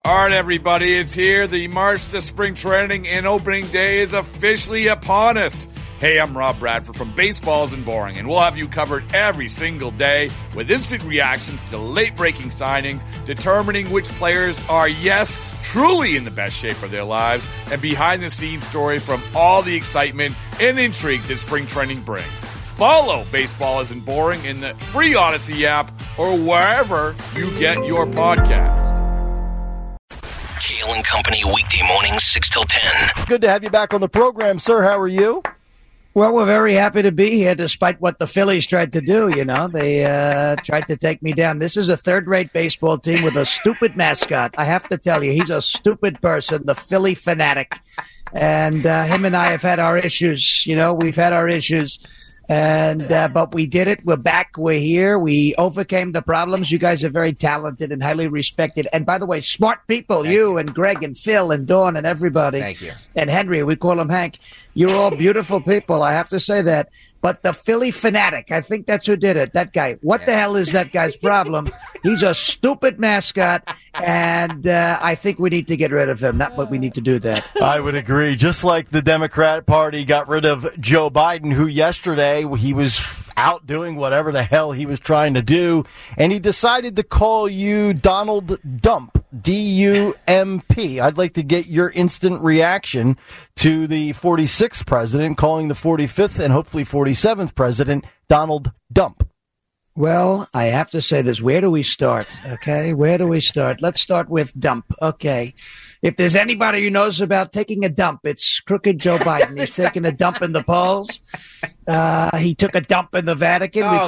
All right, everybody, it's here. The march to spring training and opening day is officially upon us. Hey, I'm Rob Bradford from Baseball Isn't Boring, and we'll have you covered every single day with instant reactions to late-breaking signings, determining which players are, yes, truly in the best shape of their lives, and behind-the-scenes stories from all the excitement and intrigue that spring training brings. Follow Baseball Isn't Boring in the free Odyssey app or wherever you get your podcasts. Kale and Company, weekday mornings, 6 till 10. Good to have you back on the program, sir. How are you? Well, we're very happy to be here, despite what the Phillies tried to do. You know, they tried to take me down. This is a third-rate baseball team with a stupid mascot. I have to tell you, he's a stupid person, the Philly fanatic. And him and I have had our issues. You know, we've had our issues. And but we did it. We're back. We're here. We overcame the problems. You guys are very talented and highly respected. And by the way, smart people, you and Greg and Phil and Dawn and everybody. Thank you. And Henry, we call him Hank. You're all beautiful people. I have to say that. But the Philly fanatic, I think that's who did it. That guy. What the hell is that guy's problem? He's a stupid mascot, and I think we need to get rid of him. Not but we need to do that. I would agree. Just like the Democrat Party got rid of Joe Biden, who yesterday he was out doing whatever the hell he was trying to do, and he decided to call you Donald Dump, D-U-M-P. I'd like to get your instant reaction to the 46th president calling the 45th and hopefully 47th president Donald Dump. Well, I have to say this. Where do we start? Okay, where do we start? Let's start with dump. Okay. If there's anybody who knows about taking a dump, it's crooked Joe Biden. He's taking a dump in the polls. He took a dump in the Vatican. We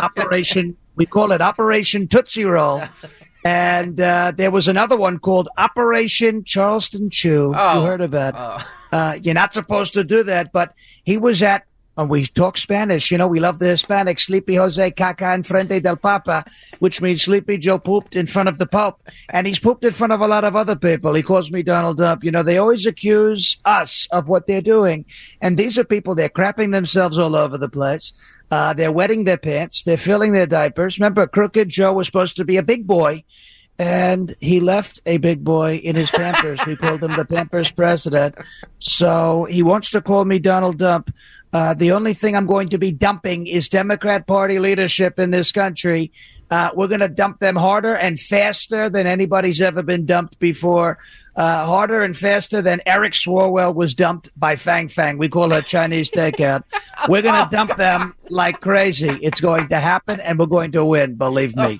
call it Operation Tootsie Roll. And there was another one called Operation Charleston Chew. You heard about it. You're not supposed to do that, but he was at, we talk Spanish, you know, we love the Hispanics. Sleepy Jose caca en frente del Papa, which means Sleepy Joe pooped in front of the Pope. And he's pooped in front of a lot of other people. He calls me Donald Dump. You know, they always accuse us of what they're doing. And these are people, they're crapping themselves all over the place. They're wetting their pants. They're filling their diapers. Remember, Crooked Joe was supposed to be a big boy, and he left a big boy in his Pampers. We called him the Pampers president. So he wants to call me Donald Dump. The only thing I'm going to be dumping is Democrat Party leadership in this country. We're going to dump them harder and faster than anybody's ever been dumped before. Harder and faster than Eric Swalwell was dumped by Fang Fang. We call her Chinese takeout. We're going to dump them like crazy. It's going to happen, and we're going to win, believe me.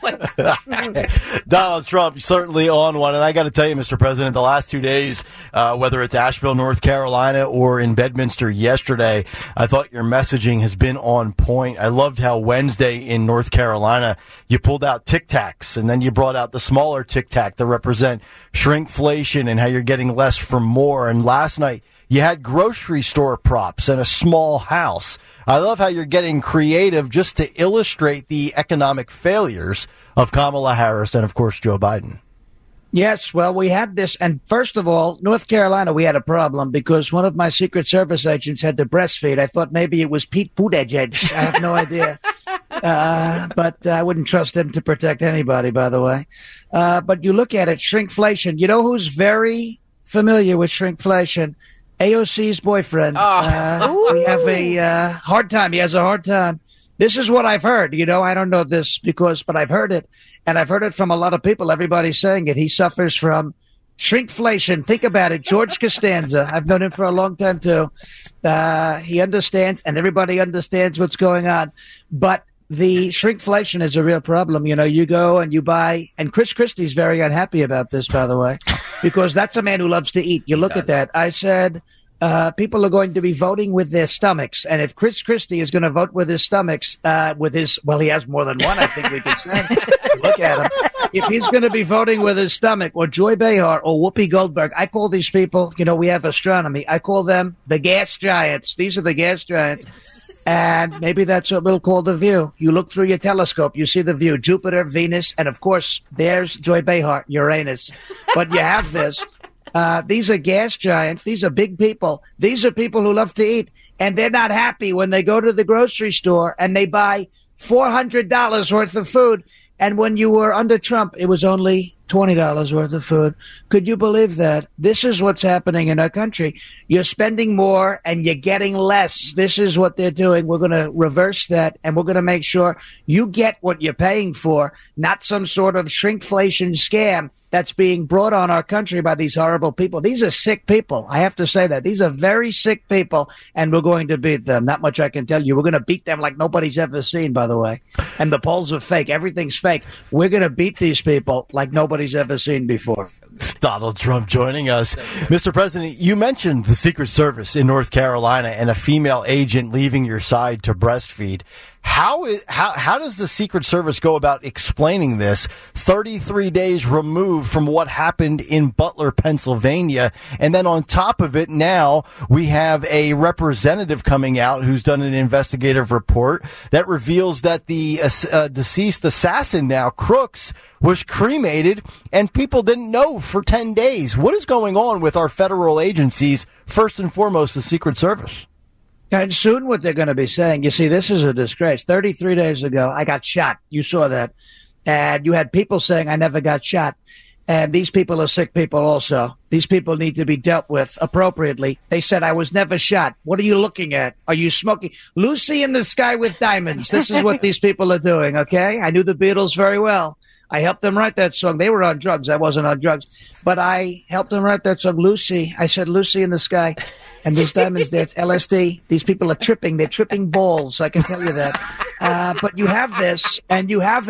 Donald Trump certainly on one. And I got to tell you, Mr. President, the last 2 days, whether it's Asheville, North Carolina, or in Bedminster yesterday, I thought your messaging has been on point. I loved how Wednesday in North Carolina, you pulled out Tic Tacs, and then you brought out the smaller Tic Tac to represent shrinkflation and how you're getting less for more. And last night, you had grocery store props and a small house. I love how you're getting creative just to illustrate the economic failures of Kamala Harris and, of course, Joe Biden. Yes, well, we had this. And first of all, North Carolina, we had a problem because one of my Secret Service agents had to breastfeed. I thought maybe it was Pete Buttigieg. I have no idea. But I wouldn't trust him to protect anybody, by the way. But you look at it, shrinkflation. You know who's very familiar with shrinkflation? AOC's boyfriend. We have a hard time. He has a hard time. This is what I've heard. You know, I don't know this but I've heard it. And I've heard it from a lot of people. Everybody's saying it. He suffers from shrinkflation. Think about it. George Costanza. I've known him for a long time, too. He understands, and everybody understands what's going on. But the shrinkflation is a real problem. You know, you go and you buy, and Chris Christie's very unhappy about this, by the way, because that's a man who loves to eat. You look at that. I said, people are going to be voting with their stomachs. And if Chris Christie is going to vote with his stomachs, he has more than one, I think we could say. Look at him. If he's going to be voting with his stomach, or Joy Behar or Whoopi Goldberg, I call these people, you know, we have astronomy. I call them the gas giants. These are the gas giants. And maybe that's what we'll call the view. You look through your telescope, you see the view, Jupiter, Venus, and of course, there's Joy Behar, Uranus. But you have this. These are gas giants. These are big people. These are people who love to eat. And they're not happy when they go to the grocery store and they buy $400 worth of food And when you were under Trump, it was only $20 worth of food. Could you believe that? This is what's happening in our country. You're spending more and you're getting less. This is what they're doing. We're going to reverse that, and we're going to make sure you get what you're paying for, not some sort of shrinkflation scam that's being brought on our country by these horrible people. These are sick people. I have to say that. These are very sick people, and we're going to beat them. That much I can tell you. We're going to beat them like nobody's ever seen, by the way. And the polls are fake. Everything's fake. We're going to beat these people like nobody's ever seen before. Donald Trump joining us. Mr. President, you mentioned the Secret Service in North Carolina and a female agent leaving your side to breastfeed. How does the Secret Service go about explaining this 33 days removed from what happened in Butler, Pennsylvania? And then on top of it, now we have a representative coming out who's done an investigative report that reveals that the deceased assassin now, Crooks, was cremated and people didn't know for 10 days. What is going on with our federal agencies, first and foremost, the Secret Service? And soon what they're going to be saying, you see, this is a disgrace. 33 days ago, I got shot. You saw that. And you had people saying I never got shot. And these people are sick people also. These people need to be dealt with appropriately. They said I was never shot. What are you looking at? Are you smoking? Lucy in the Sky with Diamonds. This is what these people are doing, okay? I knew the Beatles very well. I helped them write that song. They were on drugs. I wasn't on drugs. But I helped them write that song, Lucy. I said, Lucy in the Sky. And there's diamonds there. It's LSD. These people are tripping. They're tripping balls. I can tell you that. But you have this, and you have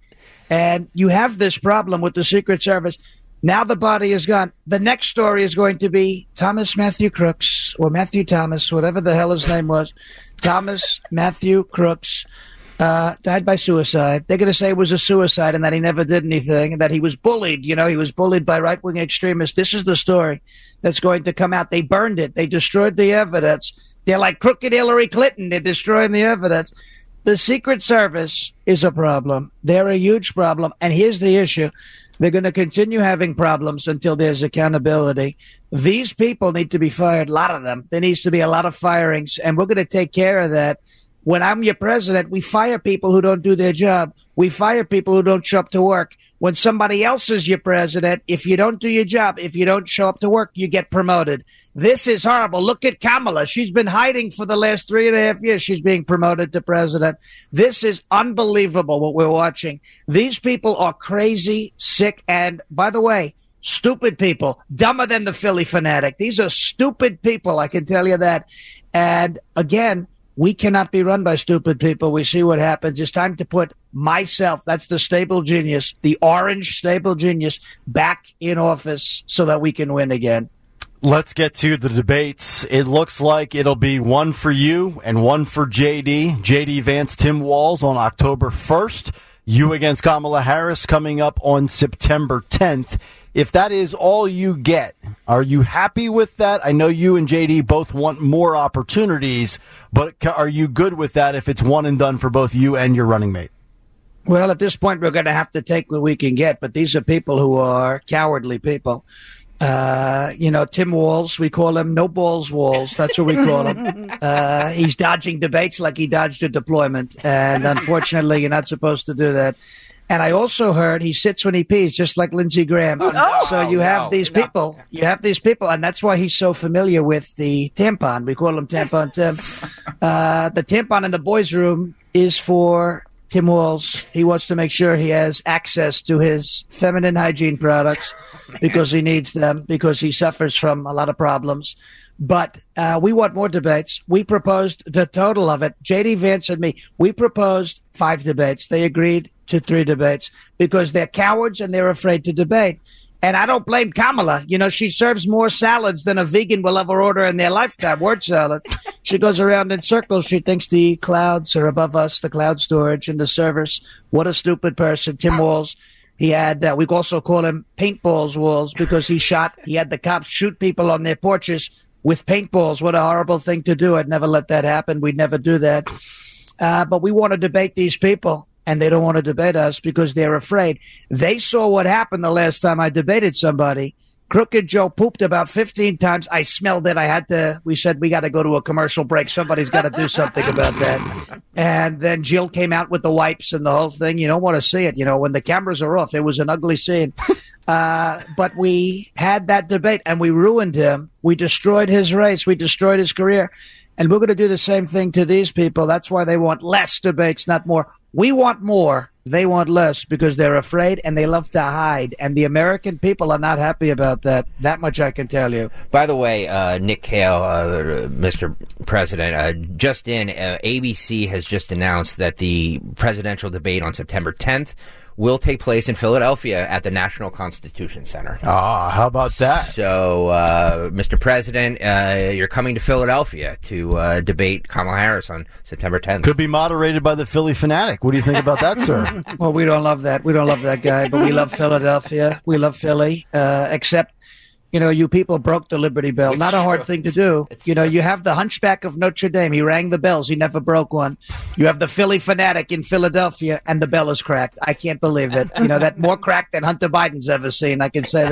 this problem with the Secret Service. Now the body is gone. The next story is going to be Thomas Matthew Crooks, or Matthew Thomas, whatever the hell his name was. Thomas Matthew Crooks died by suicide. They're going to say it was a suicide and that he never did anything and that he was bullied. You know, he was bullied by right-wing extremists. This is the story that's going to come out. They burned it. They destroyed the evidence. They're like crooked Hillary Clinton. They're destroying the evidence. The Secret Service is a problem. They're a huge problem. And here's the issue. They're going to continue having problems until there's accountability. These people need to be fired, a lot of them. There needs to be a lot of firings, and we're going to take care of that. When I'm your president, we fire people who don't do their job. We fire people who don't show up to work. When somebody else is your president, if you don't do your job, if you don't show up to work, you get promoted. This is horrible. Look at Kamala. She's been hiding for the last 3.5 years. She's being promoted to president. This is unbelievable what we're watching. These people are crazy, sick, and by the way, stupid people, dumber than the Philly fanatic. These are stupid people, I can tell you that. And again, we cannot be run by stupid people. We see what happens. It's time to put myself, that's the stable genius, the orange stable genius, back in office so that we can win again. Let's get to the debates. It looks like it'll be one for you and one for JD. JD Vance, Tim Walz on October 1st. You against Kamala Harris coming up on September 10th. If that is all you get, are you happy with that? I know you and JD both want more opportunities, but are you good with that if it's one and done for both you and your running mate? Well, at this point, we're going to have to take what we can get, but these are people who are cowardly people. Tim Walz, we call him No Balls Walz. That's what we call him. He's dodging debates like he dodged a deployment. And unfortunately, you're not supposed to do that. And I also heard he sits when he pees, just like Lindsey Graham. So you have these people. You have these people, and that's why he's so familiar with the tampon. We call him Tampon Tim. The tampon in the boys' room is for Tim Walz. He wants to make sure he has access to his feminine hygiene products because he needs them, because he suffers from a lot of problems. But we want more debates. We proposed the total of it. J.D. Vance and me, we proposed 5 debates. They agreed to 3 debates because they're cowards and they're afraid to debate. And I don't blame Kamala. You know, she serves more salads than a vegan will ever order in their lifetime. Word salad. She goes around in circles. She thinks the clouds are above us, the cloud storage and the servers. What a stupid person. Tim Walz. He had, we also call him Paintballs Walz because he had the cops shoot people on their porches with paintballs. What a horrible thing to do. I'd never let that happen. We'd never do that. But we want to debate these people. And they don't want to debate us because they're afraid. They saw what happened the last time I debated somebody. Crooked Joe pooped about 15 times. I smelled it. We said, we got to go to a commercial break. Somebody's got to do something about that. And then Jill came out with the wipes and the whole thing. You don't want to see it. When the cameras are off, it was an ugly scene. But we had that debate and we ruined him. We destroyed his race. We destroyed his career. And we're going to do the same thing to these people. That's why they want less debates, not more. We want more. They want less because they're afraid and they love to hide. And the American people are not happy about that. That much I can tell you. By the way, Nick Kale, Mr. President, ABC has just announced that the presidential debate on September 10th will take place in Philadelphia at the National Constitution Center. How about that? So, Mr. President, you're coming to Philadelphia to debate Kamala Harris on September 10th. Could be moderated by the Philly Fanatic. What do you think about that, sir? Well, we don't love that. We don't love that guy, but we love Philadelphia. We love Philly, except... you people broke the Liberty Bell. Not a hard thing to do. You have the Hunchback of Notre Dame. He rang the bells. He never broke one. You have the Philly Fanatic in Philadelphia, and the bell is cracked. I can't believe it. That more cracked than Hunter Biden's ever seen. I can say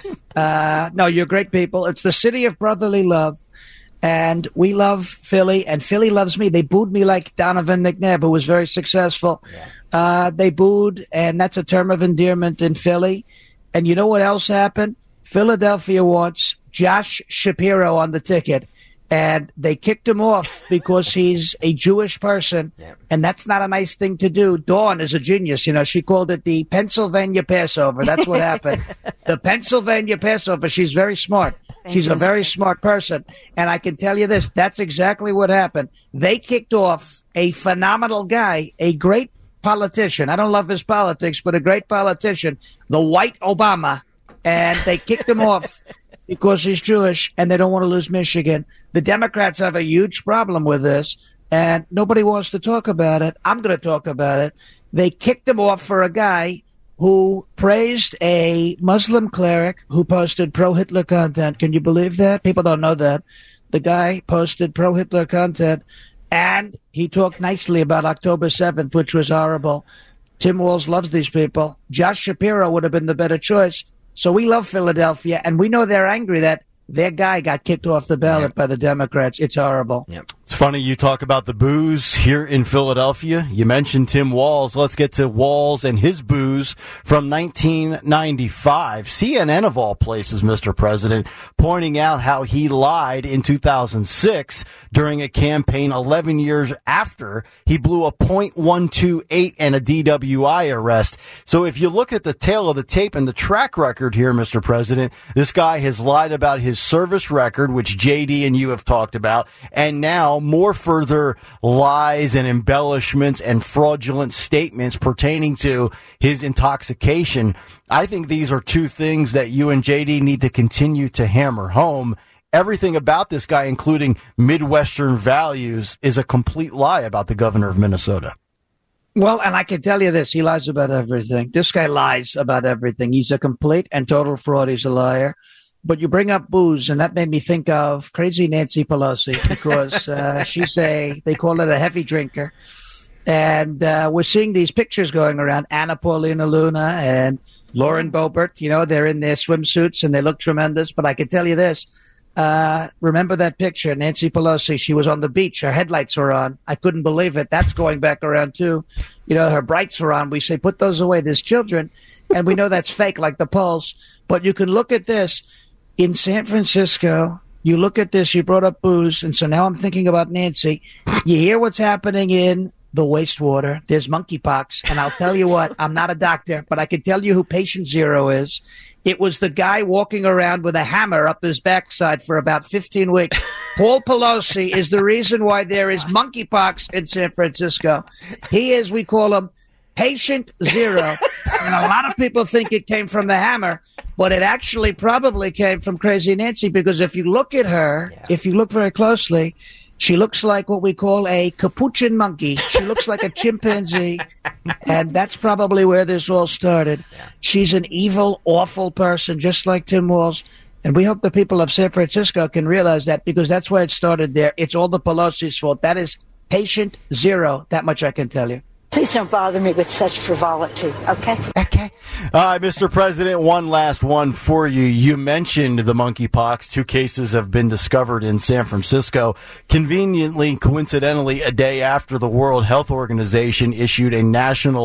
that. No, you're great people. It's the city of brotherly love. And we love Philly, and Philly loves me. They booed me like Donovan McNabb, who was very successful. Yeah. They booed, and that's a term of endearment in Philly. And you know what else happened? Philadelphia wants Josh Shapiro on the ticket, and they kicked him off because he's a Jewish person, and that's not a nice thing to do. Dawn is a genius. She called it the Pennsylvania Passover. That's what happened. The Pennsylvania Passover. She's very smart. She's a very smart person, and I can tell you this. That's exactly what happened. They kicked off a phenomenal guy, a great politician. I don't love his politics, but a great politician, the white Obama. And they kicked him off because he's Jewish, and they don't want to lose Michigan. The Democrats have a huge problem with this, and nobody wants to talk about it. I'm going to talk about it. They kicked him off for a guy who praised a Muslim cleric who posted pro-Hitler content. Can you believe that? People don't know that. The guy posted pro-Hitler content, and he talked nicely about October 7th, which was horrible. Tim Walz loves these people. Josh Shapiro would have been the better choice. So we love Philadelphia, and we know they're angry that their guy got kicked off the ballot by the Democrats. It's horrible. Yep. It's funny you talk about the boos here in Philadelphia. You mentioned Tim Walz. Let's get to Walz and his boos from 1995. CNN, of all places, Mr. President, pointing out how he lied in 2006 during a campaign 11 years after he blew a .128 and a DWI arrest. So if you look at the tail of the tape and the track record here, Mr. President, this guy has lied about his service record, which JD and you have talked about, and now more further lies and embellishments and fraudulent statements pertaining to his intoxication. I think these are two things that you and JD need to continue to hammer home. Everything about this guy, including Midwestern values, is a complete lie about the governor of Minnesota. Well, and I can tell you this, he lies about everything. This guy lies about everything. He's a complete and total fraud. He's a liar. But you bring up booze, and that made me think of crazy Nancy Pelosi because they call it a heavy drinker. And we're seeing these pictures going around, Anna Paulina Luna and Lauren Boebert. They're in their swimsuits and they look tremendous. But I can tell you this, remember that picture, Nancy Pelosi, she was on the beach, her headlights were on. I couldn't believe it. That's going back around too. Her brights were on. We say, put those away. There's children. And we know that's fake, like the Pulse. But you can look at this. In San Francisco, you look at this, you brought up booze, and so now I'm thinking about Nancy. You hear what's happening in the wastewater. There's monkeypox, and I'll tell you what, I'm not a doctor, but I can tell you who patient zero is. It was the guy walking around with a hammer up his backside for about 15 weeks. Paul Pelosi is the reason why there is monkeypox in San Francisco. He is, we call him, patient zero. And a lot of people think it came from the hammer, but it actually probably came from Crazy Nancy, because if you look at her, if you look very closely, she looks like what we call a capuchin monkey. She looks like a chimpanzee, and that's probably where this all started. She's an evil, awful person, just like Tim Walz. And we hope the people of San Francisco can realize that, because that's why it started there. It's all the Pelosi's fault. That is patient zero. That much I can tell you. Please don't bother me with such frivolity, okay? Okay. All right, Mr. President, one last one for you. You mentioned the monkeypox. 2 cases have been discovered in San Francisco. Conveniently, coincidentally, a day after the World Health Organization issued an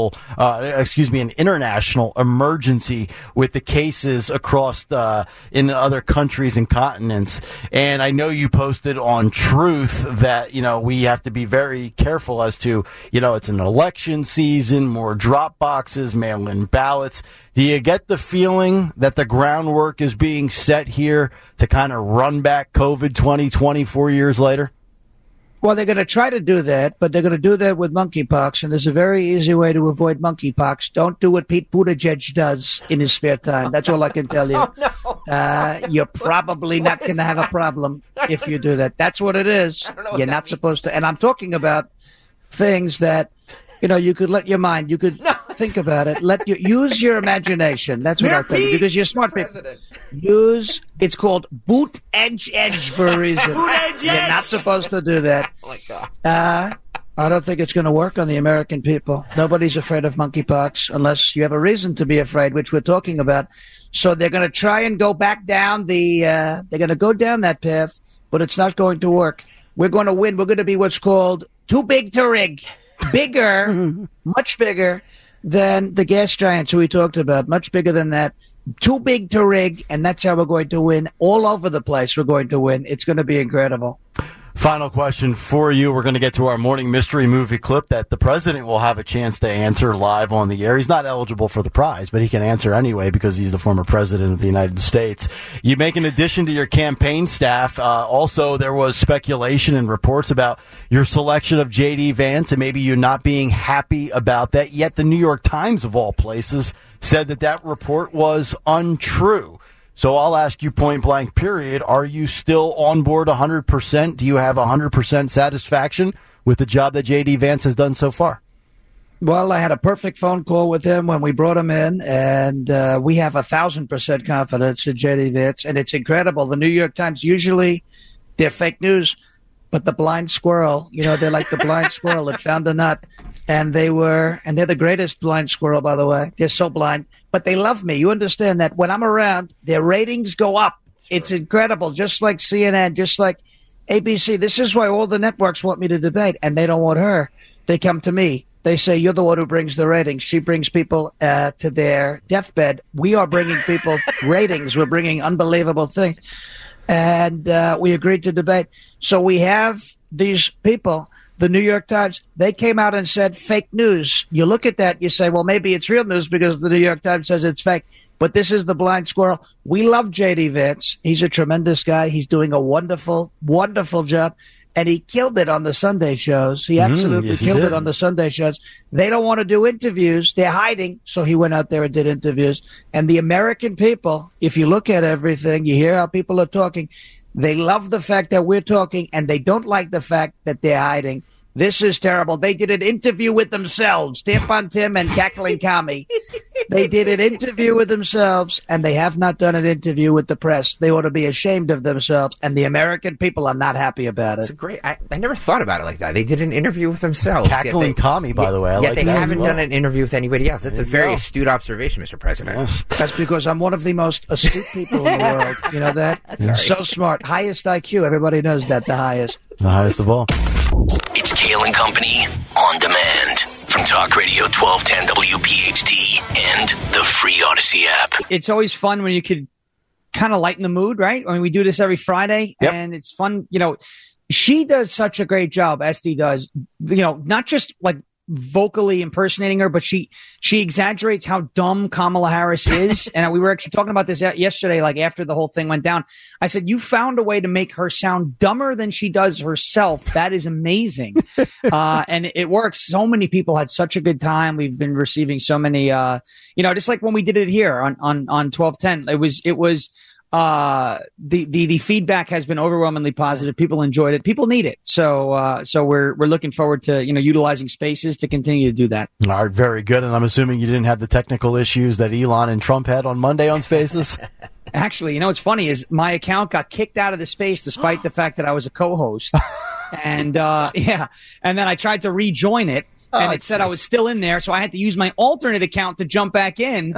international emergency with the cases across in other countries and continents. And I know you posted on Truth that, we have to be very careful as to, it's an election season, more drop boxes, mail-in ballots. Do you get the feeling that the groundwork is being set here to kind of run back COVID 2020 4 years later? Well, they're going to try to do that, but they're going to do that with monkeypox, and there's a very easy way to avoid monkeypox. Don't do what Pete Buttigieg does in his spare time. That's all I can tell you. Oh, no. You're probably not going to have a problem if you do that. That's what it is. You're not supposed to. And I'm talking about things that, you could let your mind, you could think about it. Use your imagination. That's what I'll tell you, because you're smart people. It's called boot edge for a reason. You're not supposed to do that. Oh my God. I don't think it's going to work on the American people. Nobody's afraid of monkeypox unless you have a reason to be afraid, which we're talking about. So they're going to try and go back down they're going to go down that path, but it's not going to work. We're going to win. We're going to be what's called too big to rig. Bigger, much bigger than the gas giants who we talked about, much bigger than that. Too big to rig, and that's how we're going to win. All over the place we're going to win. It's going to be incredible. Final question for you. We're going to get to our morning mystery movie clip that the president will have a chance to answer live on the air. He's not eligible for the prize, but he can answer anyway because he's the former president of the United States. You make an addition to your campaign staff. Also, there was speculation and reports about your selection of J.D. Vance and maybe you not being happy about that. Yet the New York Times, of all places, said that report was untrue. So I'll ask you point blank, period. Are you still on board 100%? Do you have 100% satisfaction with the job that J.D. Vance has done so far? Well, I had a perfect phone call with him when we brought him in, and we have 1,000% confidence in J.D. Vance, and it's incredible. The New York Times, usually they're fake news, but the blind squirrel, they're like the blind squirrel that found a nut. And they're the greatest blind squirrel, by the way. They're so blind, but they love me. You understand that when I'm around, their ratings go up. It's incredible. Just like CNN, just like ABC. This is why all the networks want me to debate, and they don't want her. They come to me. They say, you're the one who brings the ratings. She brings people to their deathbed. We are bringing people ratings. We're bringing unbelievable things. And we agreed to debate. So we have these people. The New York Times, they came out and said fake news. You look at that, you say, well, maybe it's real news because the New York Times says it's fake. But this is the blind squirrel. We love J.D. Vance. He's a tremendous guy. He's doing a wonderful, wonderful job. And he killed it on the Sunday shows. He absolutely killed it on the Sunday shows. They don't want to do interviews. They're hiding. So he went out there and did interviews. And the American people, if you look at everything, you hear how people are talking. They love the fact that we're talking, and they don't like the fact that they're hiding. This is terrible. They did an interview with themselves, Tampon Tim and Cackling Kami. They did an interview with themselves, and they have not done an interview with the press. They ought to be ashamed of themselves, and the American people are not happy about it. It's great. I never thought about it like that. They did an interview with themselves. Cackling Kami, by the way. I like they that haven't done an interview with anybody else. That's a very astute observation, Mr. President. Yes. That's because I'm one of the most astute people in the world. You know that? So smart. Highest IQ. Everybody knows that, the highest. The highest of all. It's Kale and Company on demand from Talk Radio 1210 WPHT and the free Odyssey app. It's always fun when you could kind of lighten the mood, right? I mean, we do this every Friday, and it's fun. She does such a great job, Esty does, not just like vocally impersonating her, but she exaggerates how dumb Kamala Harris is. And we were actually talking about this yesterday, like after the whole thing went down. I said, you found a way to make her sound dumber than she does herself. That is amazing. And it works. So many people had such a good time. We've been receiving so many, just like when we did it here on 1210, it was the feedback has been overwhelmingly positive. People enjoyed it. People need it. So we're looking forward to, utilizing Spaces to continue to do that. All right. Very good. And I'm assuming you didn't have the technical issues that Elon and Trump had on Monday on Spaces. Actually, what's funny is my account got kicked out of the space despite the fact that I was a co-host. And, and then I tried to rejoin it. and it said I was still in there, so I had to use my alternate account to jump back in.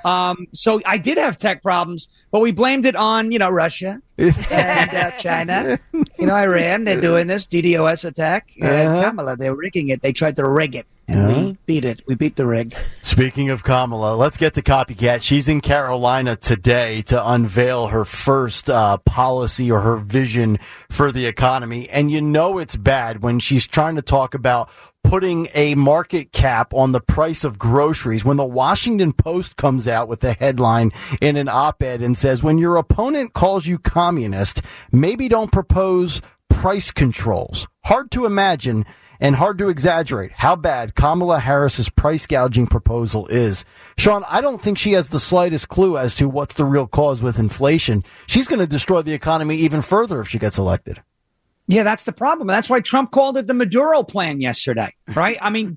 So I did have tech problems, but we blamed it on, Russia and China. Iran, they're doing this DDoS attack. And Kamala, they're rigging it. They tried to rig it. And we beat it. We beat the rig. Speaking of Kamala, let's get to Copycat. She's in Carolina today to unveil her first policy or her vision for the economy. And it's bad when she's trying to talk about putting a market cap on the price of groceries. When the Washington Post comes out with a headline in an op-ed and says, when your opponent calls you communist, maybe don't propose price controls. Hard to imagine and hard to exaggerate how bad Kamala Harris's price gouging proposal is. Sean, I don't think she has the slightest clue as to what's the real cause with inflation. She's going to destroy the economy even further if she gets elected. Yeah, that's the problem. That's why Trump called it the Maduro plan yesterday, right? I mean,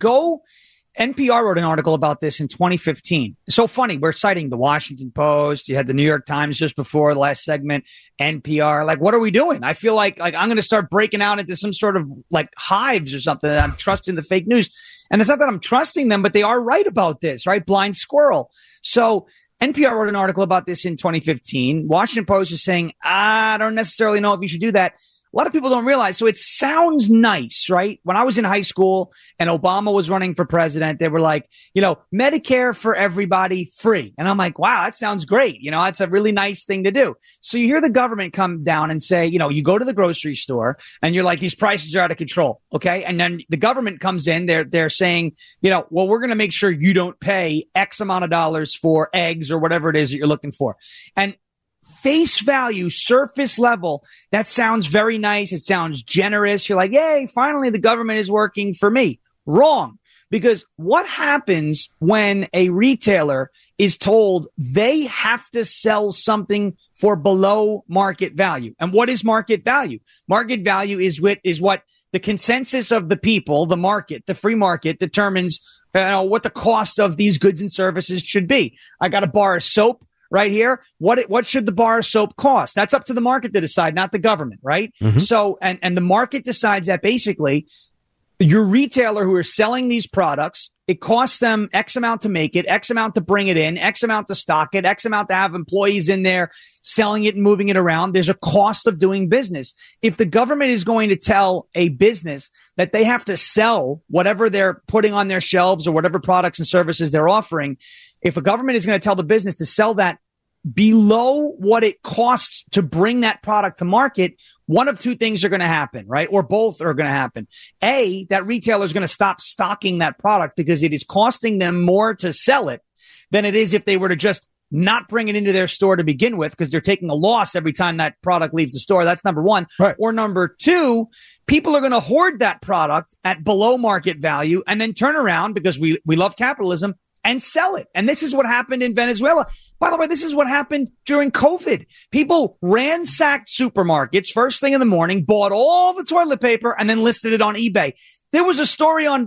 NPR wrote an article about this in 2015. It's so funny. We're citing the Washington Post. You had the New York Times just before the last segment, NPR. Like, what are we doing? I feel like I'm going to start breaking out into some sort of like hives or something. That I'm trusting the fake news. And it's not that I'm trusting them, but they are right about this, right? Blind squirrel. So NPR wrote an article about this in 2015. Washington Post is saying, I don't necessarily know if you should do that. A lot of people don't realize. So it sounds nice, right? When I was in high school and Obama was running for president, they were like, Medicare for everybody free. And I'm like, wow, that sounds great. That's a really nice thing to do. So you hear the government come down and say, you go to the grocery store and you're like, these prices are out of control. Okay. And then the government comes in, they're saying, well, we're going to make sure you don't pay X amount of dollars for eggs or whatever it is that you're looking for. And face value, surface level, that sounds very nice. It sounds generous. You're like, yay, finally the government is working for me. Wrong. Because what happens when a retailer is told they have to sell something for below market value? And what is market value? Market value is what the consensus of the people, the market, the free market determines what the cost of these goods and services should be. I got a bar of soap right here. What should the bar of soap cost? That's up to the market to decide, not the government, right? Mm-hmm. So, and the market decides that basically your retailer who are selling these products, it costs them X amount to make it, X amount to bring it in, X amount to stock it, X amount to have employees in there selling it and moving it around. There's a cost of doing business. If the government is going to tell a business that they have to sell whatever they're putting on their shelves or whatever products and services they're offering, if a government is going to tell the business to sell that below what it costs to bring that product to market, one of two things are going to happen, right? Or both are going to happen. A, that retailer is going to stop stocking that product because it is costing them more to sell it than it is if they were to just not bring it into their store to begin with, because they're taking a loss every time that product leaves the store. That's number one. Right. Or number two, people are going to hoard that product at below market value and then turn around, because we love capitalism, and sell it. And this is what happened in Venezuela. By the way, this is what happened during COVID. People ransacked supermarkets first thing in the morning, bought all the toilet paper, and then listed it on eBay. There was a story in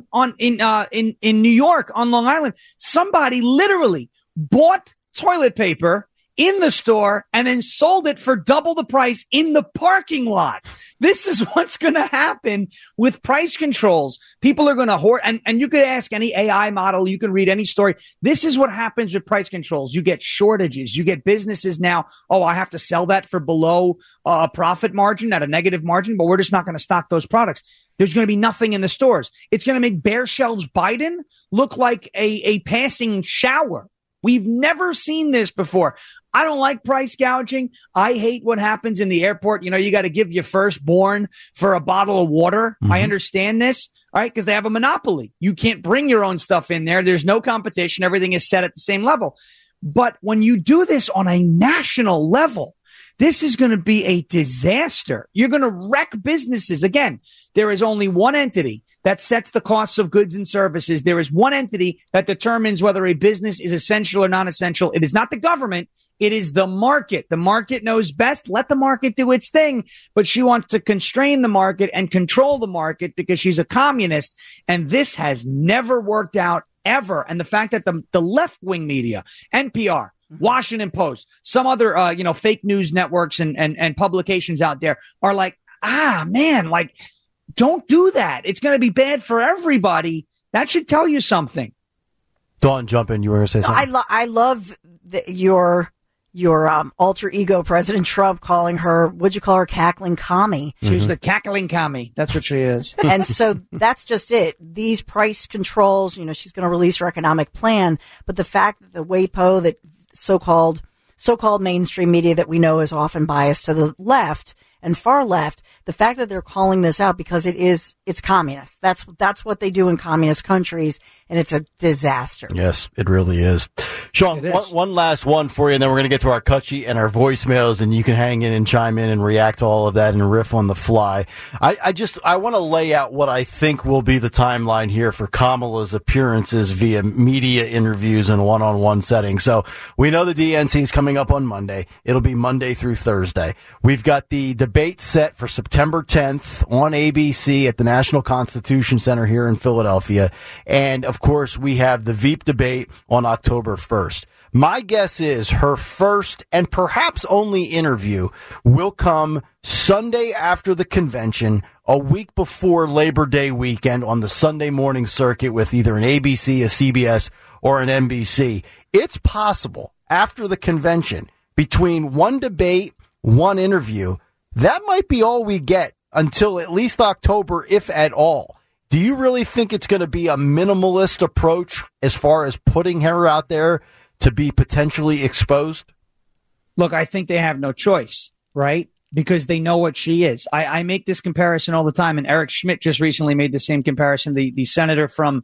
New York, on Long Island. Somebody literally bought toilet paper in the store and then sold it for double the price in the parking lot. This is what's going to happen with price controls. People are going to hoard, and you could ask any AI model, you can read any story. This is what happens with price controls. You get shortages. You get businesses now, I have to sell that for below a profit margin, at a negative margin, but we're just not going to stock those products. There's going to be nothing in the stores. It's going to make bare shelves Biden look like a passing shower. We've never seen this before. I don't like price gouging. I hate what happens in the airport. You got to give your firstborn for a bottle of water. Mm-hmm. I understand this, all right, because they have a monopoly. You can't bring your own stuff in there. There's no competition. Everything is set at the same level. But when you do this on a national level, this is going to be a disaster. You're going to wreck businesses. Again, there is only one entity that sets the costs of goods and services. There is one entity that determines whether a business is essential or non-essential. It is not the government. It is the market. The market knows best. Let the market do its thing. But she wants to constrain the market and control the market because she's a communist. And this has never worked out ever. And the fact that the left-wing media, NPR, Washington Post, some other, fake news networks and publications out there are like, man, like, don't do that. It's going to be bad for everybody. That should tell you something. Dawn, jump in. You were going to say something? I love your alter ego, President Trump, calling her, what'd you call her, cackling commie? She's the cackling commie. That's what she is. And so that's just it. These price controls, she's going to release her economic plan. But the fact that the WAPO, that so-called mainstream media that we know is often biased to the left and far left, the fact that they're calling this out because it's communist. That's what they do in communist countries, and it's a disaster. Yes, it really is. Sean, one last one for you, and then we're going to get to our cut sheet and our voicemails, and you can hang in and chime in and react to all of that and riff on the fly. I want to lay out what I think will be the timeline here for Kamala's appearances via media interviews and one-on-one settings. So we know the DNC is coming up on Monday. It'll be Monday through Thursday. We've got the debate set for September 10th on ABC at the National Constitution Center here in Philadelphia. And, of course, we have the Veep debate on October 1st. My guess is her first and perhaps only interview will come Sunday after the convention, a week before Labor Day weekend on the Sunday morning circuit with either an ABC, a CBS, or an NBC. It's possible after the convention, between one debate, one interview, that might be all we get until at least October, if at all. Do you really think it's going to be a minimalist approach as far as putting her out there to be potentially exposed? Look, I think they have no choice, right? Because they know what she is. I make this comparison all the time, and Eric Schmidt just recently made the same comparison, the senator from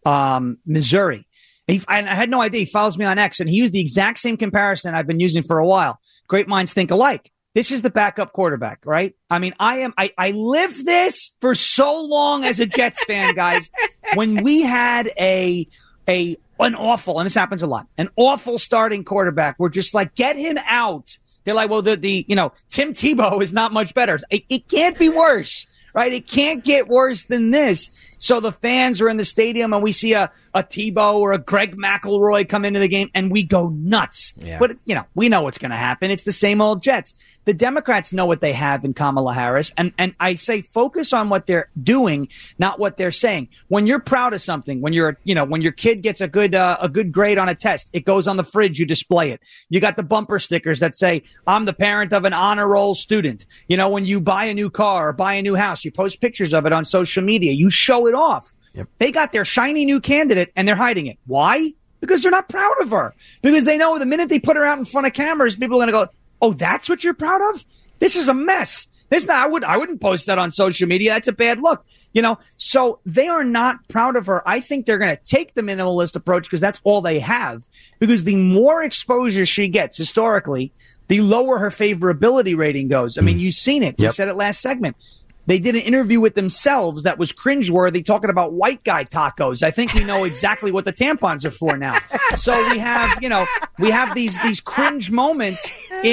Missouri. I had no idea. He follows me on X, and he used the exact same comparison I've been using for a while. Great minds think alike. This is the backup quarterback, right? I mean, I lived this for so long as a Jets fan, guys. When we had an awful, and this happens a lot, an awful starting quarterback, we're just like, get him out. They're like, well, Tim Tebow is not much better. It can't be worse, right? It can't get worse than this. So the fans are in the stadium and we see a Tebow or a Greg McElroy come into the game and we go nuts. Yeah. But, we know what's going to happen. It's the same old Jets. The Democrats know what they have in Kamala Harris. And I say focus on what they're doing, not what they're saying. When you're proud of something, when your kid gets a good grade on a test, it goes on the fridge, you display it. You got the bumper stickers that say, I'm the parent of an honor roll student. When you buy a new car or buy a new house, you post pictures of it on social media. You show it off. Yep. They got their shiny new candidate and they're hiding it. Why? Because they're not proud of her. Because they know the minute they put her out in front of cameras, people are going to go, oh, that's what you're proud of? This is a mess. I wouldn't post that on social media. That's a bad look. So they are not proud of her. I think they're going to take the minimalist approach because that's all they have. Because the more exposure she gets historically, the lower her favorability rating goes. I mean, you've seen it. Yep. We said it last segment. They did an interview with themselves that was cringeworthy, talking about white guy tacos. I think we know exactly what the tampons are for now. So we have these cringe moments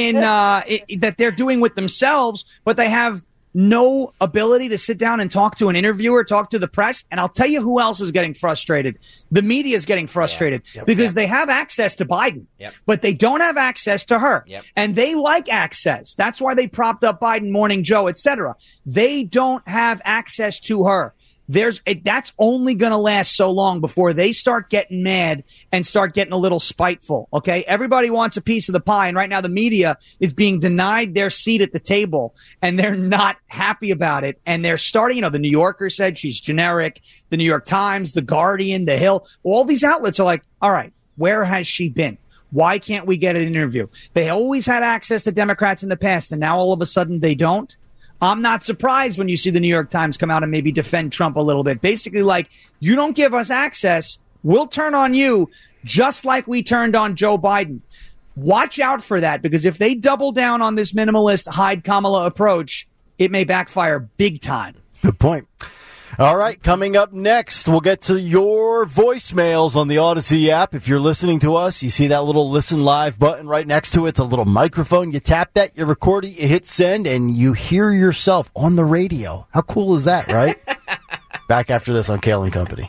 that they're doing with themselves, but they have no ability to sit down and talk to an interviewer, talk to the press. And I'll tell you who else is getting frustrated. The media is getting frustrated because they have access to Biden, but they don't have access to her. Yep. And they like access. That's why they propped up Biden, Morning Joe, etc. They don't have access to her. That's only going to last so long before they start getting mad and start getting a little spiteful. Okay. Everybody wants a piece of the pie. And right now the media is being denied their seat at the table and they're not happy about it. And they're starting, the New Yorker said she's generic. The New York Times, the Guardian, the Hill, all these outlets are like, all right, where has she been? Why can't we get an interview? They always had access to Democrats in the past and now all of a sudden they don't. I'm not surprised when you see the New York Times come out and maybe defend Trump a little bit. Basically, like, you don't give us access, we'll turn on you just like we turned on Joe Biden. Watch out for that, because if they double down on this minimalist hide Kamala approach, it may backfire big time. Good point. All right, coming up next, we'll get to your voicemails on the Odyssey app. If you're listening to us, you see that little listen live button right next to it. It's a little microphone. You tap that, you record it, you hit send, and you hear yourself on the radio. How cool is that, right? Back after this on Kale & Company.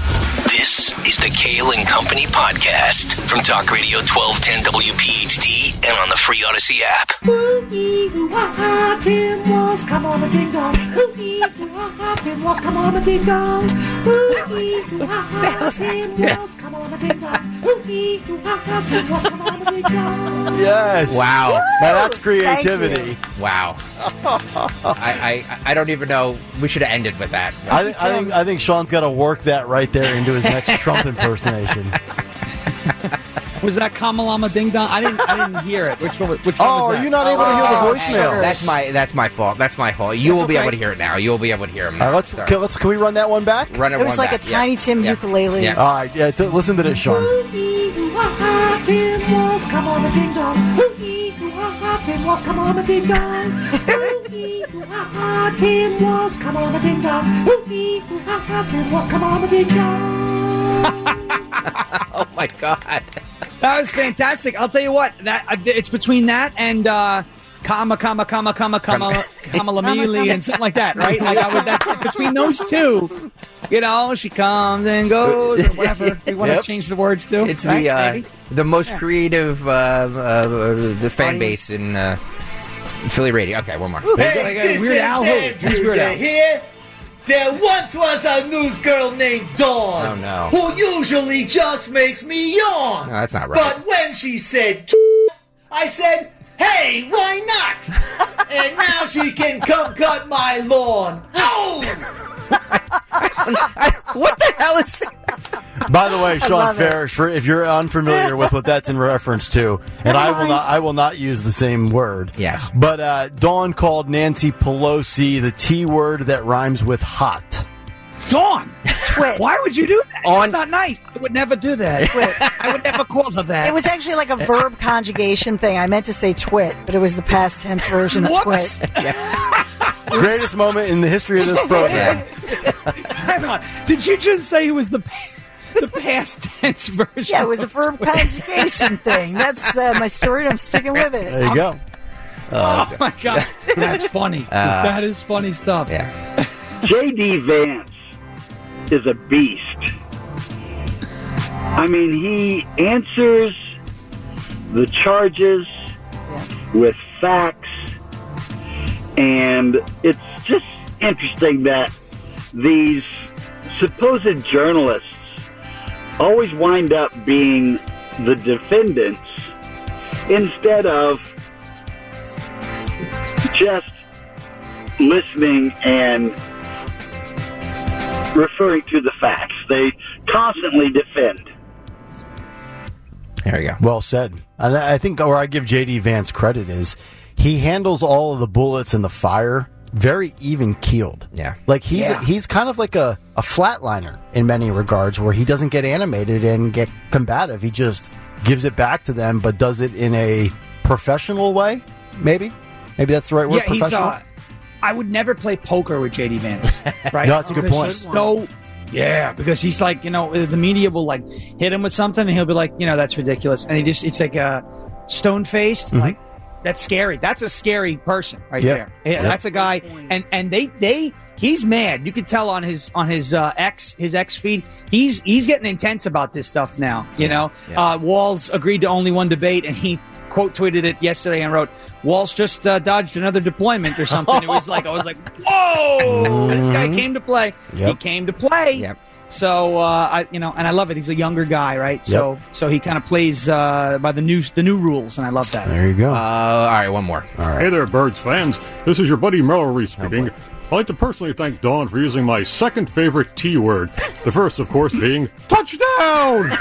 This is the Kale & Company podcast from Talk Radio 1210 WPHT and on the free Odyssey app. Tim Walsh, come on the ding dong. Tim Walsh, come on the ding dong. Tim Walsh, come on the ding dong. Tim Walsh, come on the ding dong. Yes. Wow. Now that's creativity. Wow. I don't even know. We should have ended with that. I think Sean's got to work that right there into his next Trump impersonation. Was that Kamalama Ding Dong? I didn't hear it. Which one was that? Are you not able to hear the voicemail? That's my fault. That's my fault. You will be able to hear it now. You'll be able to hear him now. All right, can we run that one back? Run it was like back. a Tiny Tim ukulele. Yeah. All right, listen to this, Sean. Tim Walsh, come on the ding dong. Tim Walsh, come on the ding dong. Tim Walsh, come on the ding dong. Tim Walsh, come on the ding dong. Oh my God. That was fantastic. I'll tell you what. It's between that and Kama Lamili and something like that, right? Like that's between those two. You know, she comes and goes, or whatever we want to change the words to. It's right? the most creative the fan base in Philly radio. Okay, one more. Hey, Weird Al who? Weird Al here. There once was a news girl named Dawn. Oh, no. Who usually just makes me yawn. No, that's not right. But when she said, I said, hey, why not? And now she can come cut my lawn. Oh! What the hell is? By the way, Sean Farish, if you're unfamiliar with what that's in reference to, and I will not use the same word. Yes. But Dawn called Nancy Pelosi the T word that rhymes with hot. Dawn! Twit. Why would you do that? That's not nice. I would never do that. I would never call her that. It was actually like a verb conjugation thing. I meant to say twit, but it was the past tense version of twit. Greatest moment in the history of this program. Hang on. Did you just say it was the past tense version? Yeah, it was a verb conjugation thing. That's my story, and I'm sticking with it. There you go. Oh my God. That's funny. That is funny stuff. Yeah. J.D. Vance is a beast. I mean, he answers the charges with facts, and it's just interesting that these supposed journalists always wind up being the defendants instead of just listening and referring to the facts. They constantly defend. There you go. Well said. And I think where I give J.D. Vance credit is he handles all of the bullets in the fire very even-keeled. Yeah. Like he's kind of like a flatliner in many regards, where he doesn't get animated and get combative. He just gives it back to them, but does it in a professional way, maybe? Maybe that's the right word, professional? I would never play poker with J.D. Vance, right? No, that's a good point. Because he's like, the media will like hit him with something and he'll be like, that's ridiculous. And it's like stone-faced, like, that's scary. That's a scary person right there. Yeah, that's a guy, and he's mad. You could tell on his X feed. He's getting intense about this stuff now. Walz agreed to only one debate, and he quote tweeted it yesterday and wrote, "Walz just dodged another deployment or something." It was like I was like, "Whoa, this guy came to play. He came to play." Yep. So and I love it. He's a younger guy, right? So he kind of plays by the new rules, and I love that. There you go. All right, one more. All right. Hey there, Birds fans. This is your buddy Merrill Reese speaking. I'd like to personally thank Dawn for using my second favorite T word. The first, of course, being touchdown.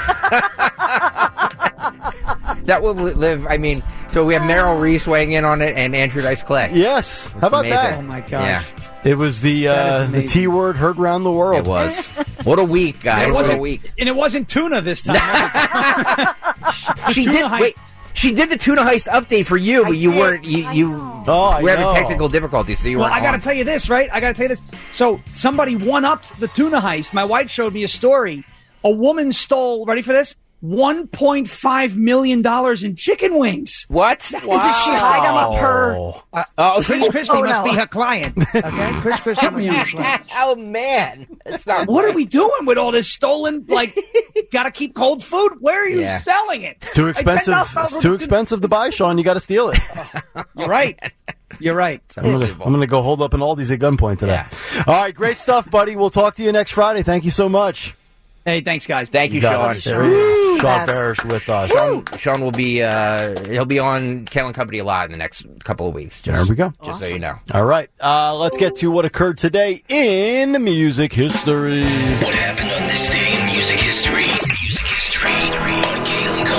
That will live. I mean, so we have Merrill Reese weighing in on it, and Andrew Dice Clay. Yes. How about amazing. that? Oh my gosh. Yeah. It was the T word heard around the world. It was. What a week, guys. What a week. And it wasn't tuna this time. She did the tuna heist update for you, but you weren't. You were having technical difficulties, so you weren't. Well, I got to tell you this, right? So somebody one-upped the tuna heist. My wife showed me a story. A woman stole. Ready for this? $1.5 million in chicken wings. What? Wow. Did she hide them up her? Chris Christie must be her client. Okay, Chris Christie must be her client. Oh man, that's not. What are we doing with all this stolen? Like, got to keep cold food. Where are you selling it? Too expensive. It's too expensive to buy, Sean. You got to steal it. You're right. You're right. I'm going to go hold up an Aldi's at gunpoint today. Yeah. All right, great stuff, buddy. We'll talk to you next Friday. Thank you so much. Hey, thanks, guys. Thank you, Sean. There he is. Sean Parrish with us. Sean will be he'll be on Kale and Company a lot in the next couple of weeks. There we go. Just so you know. All right. Let's get to what occurred today in music history. What happened on this day in music history? Music history on Kale and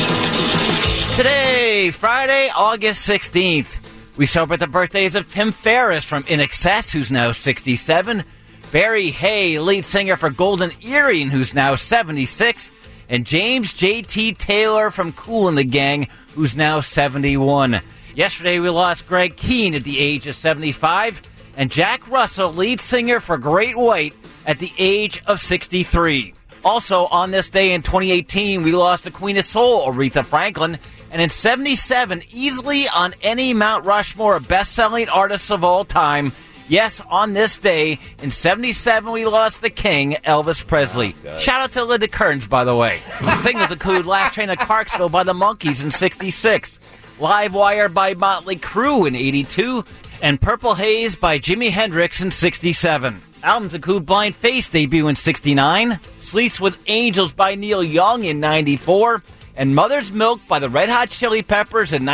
Company. Today, Friday, August 16th, we celebrate the birthdays of Tim Ferriss from INXS, who's now 67, Barry Hay, lead singer for Golden Earring, who's now 76, and James J.T. Taylor from Kool and the Gang, who's now 71. Yesterday, we lost Greg Keane at the age of 75, and Jack Russell, lead singer for Great White, at the age of 63. Also, on this day in 2018, we lost the Queen of Soul, Aretha Franklin, and in 77, easily on any Mount Rushmore of best-selling artists of all time. Yes, on this day, in 77, we lost the king, Elvis Presley. Shout out to Linda Kearns, by the way. Singles include Last Train to Clarksville by the Monkees in 66, Live Wire by Motley Crue in 82, and Purple Haze by Jimi Hendrix in 67. Albums include Blind Faith debut in 69, Sleeps with Angels by Neil Young in 94, and Mother's Milk by the Red Hot Chili Peppers in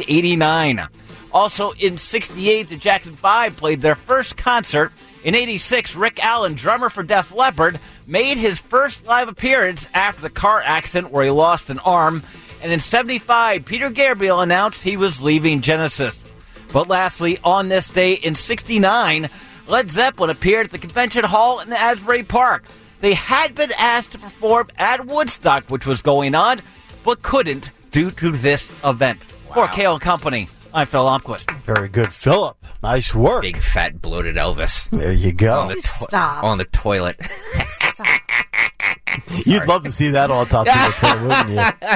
1989. Also in 68, the Jackson 5 played their first concert. In 86, Rick Allen, drummer for Def Leppard, made his first live appearance after the car accident where he lost an arm. And in 75, Peter Gabriel announced he was leaving Genesis. But lastly, on this day in 69, Led Zeppelin appeared at the Convention Hall in Asbury Park. They had been asked to perform at Woodstock, which was going on, but couldn't due to this event. Wow. For Kale and Company, I'm Phil Lomquist. Very good, Philip. Nice work. Big, fat, bloated Elvis. There you go. On the toilet. Stop. You'd love to see that on top of the play, wouldn't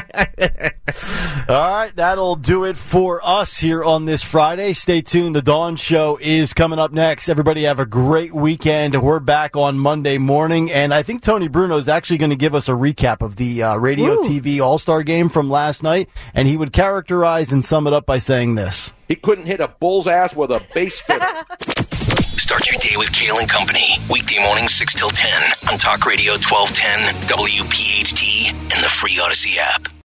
you? All right, that'll do it for us here on this Friday. Stay tuned. The Dawn Show is coming up next. Everybody have a great weekend. We're back on Monday morning, and I think Tony Bruno is actually going to give us a recap of the Radio TV All-Star Game from last night, and he would characterize and sum it up by saying this. He couldn't hit a bull's ass with a base fitter. Start your day with Kale and Company. Weekday mornings 6 till 10 on Talk Radio 1210, WPHT, and the free Odyssey app.